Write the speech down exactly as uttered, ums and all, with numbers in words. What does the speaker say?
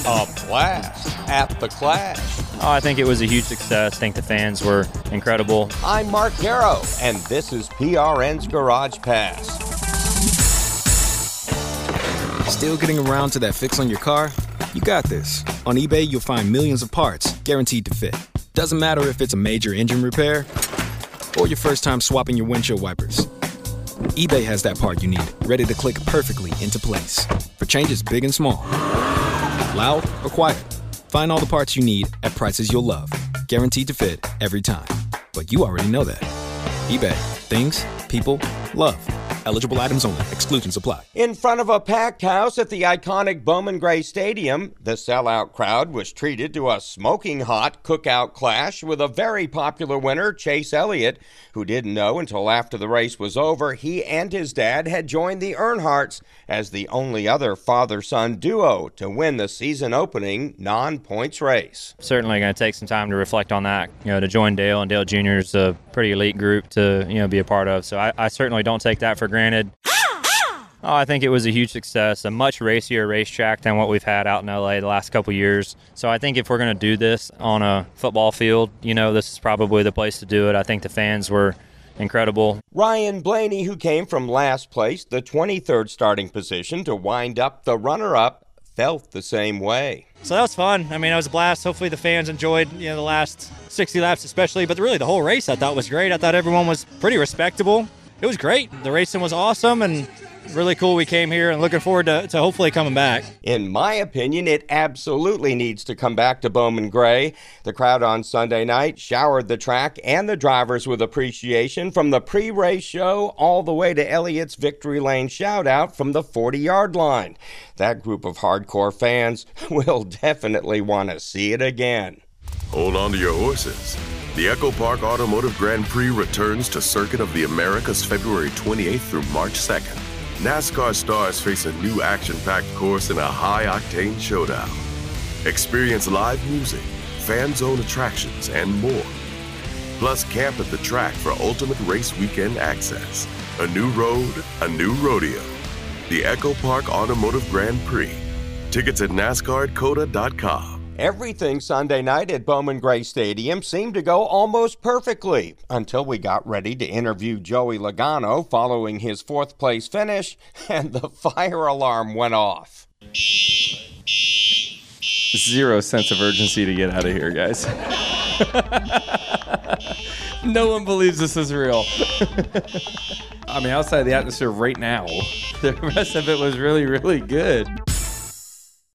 A blast at the Clash. Oh, I think it was a huge success. I think the fans were incredible. I'm Mark Garrow, and this is P R N's Garage Pass. Still getting around to that fix on your car? You got this. On eBay, you'll find millions of parts guaranteed to fit. Doesn't matter if it's a major engine repair or your first time swapping your windshield wipers. eBay has that part you need, ready to click perfectly into place for changes big and small. Loud or quiet, find all the parts you need at prices you'll love. Guaranteed to fit every time. But you already know that. eBay. Things, people, love. Eligible items only. Exclusions apply. In front of a packed house at the iconic Bowman Gray Stadium, the sellout crowd was treated to a smoking hot cookout clash with a very popular winner, Chase Elliott, who didn't know until after the race was over he and his dad had joined the Earnhardts as the only other father-son duo to win the season-opening non-points race. Certainly going to take some time to reflect on that. You know, to join Dale, and Dale Junior is a pretty elite group to, you know, be a part of. So I, I certainly don't take that for granted. Oh, I think it was a huge success, a much racier racetrack than what we've had out in L A the last couple years. So I think if we're going to do this on a football field, you know, this is probably the place to do it. I think the fans were incredible. Ryan Blaney, who came from last place, the twenty-third starting position, to wind up the runner-up, felt the same way. So that was fun. I mean, it was a blast. Hopefully the fans enjoyed, you know, the last sixty laps especially, but really the whole race I thought was great. I thought everyone was pretty respectable. It was great. The racing was awesome and really cool we came here, and looking forward to, to hopefully coming back. In my opinion, it absolutely needs to come back to Bowman Gray. The crowd on Sunday night showered the track and the drivers with appreciation from the pre-race show all the way to Elliott's Victory Lane shout-out from the forty-yard line. That group of hardcore fans will definitely want to see it again. Hold on to your horses. The Echo Park Automotive Grand Prix returns to Circuit of the Americas February twenty-eighth through March second. NASCAR stars face a new action-packed course in a high-octane showdown. Experience live music, fan-zone attractions, and more. Plus, camp at the track for ultimate race weekend access. A new road, a new rodeo. The Echo Park Automotive Grand Prix. Tickets at NASCAR Coda dot com. Everything Sunday night at Bowman Gray Stadium seemed to go almost perfectly until we got ready to interview Joey Logano following his fourth place finish, and the fire alarm went off. Zero sense of urgency to get out of here, guys. No one believes this is real. I mean, outside the atmosphere right now, the rest of it was really, really good.